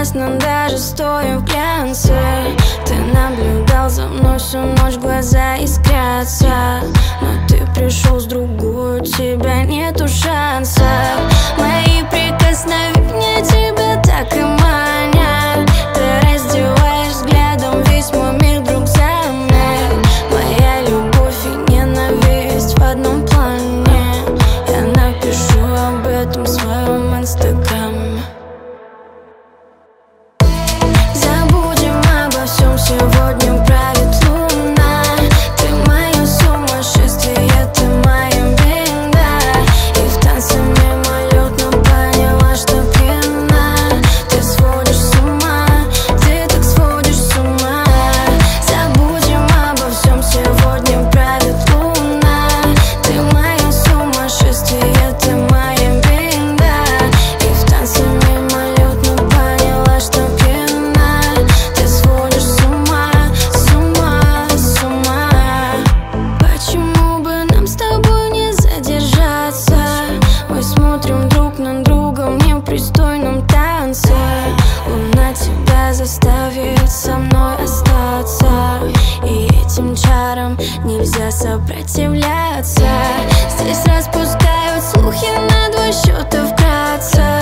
напрасно, даже стоя в глянце. Ты наблюдал за мной всю ночь, глаза искрятся. Но ты пришел с другой, у тебя нету шанса. Мои прикосновения тебя так и манят. Ты раздеваешь взглядом весь мой мир вдруг замер. Моя любовь и ненависть в одном плане. Я напишу об этом в своем инстаграме. Забудем обо всем, сегодня правит луна. Ты мое сумасшествие, ты моя беда. И в танце мимолетно поняла, что пьяна. Ты сводишь с ума, ты так сводишь с ума. Забудем обо всем, сегодня правит луна. Ты мое сумасшествие, ты моя беда. И в танце мимолетно поняла, что пьяна. Ты сводишь с ума, с ума, с ума. Почему бы нам с тобой не задержаться? Мы смотрим друг на друга в непристойном танце. Луна тебя заставит со мной остаться. И этим чарам нельзя сопротивляться. Здесь распускают слухи на два счета вкратце.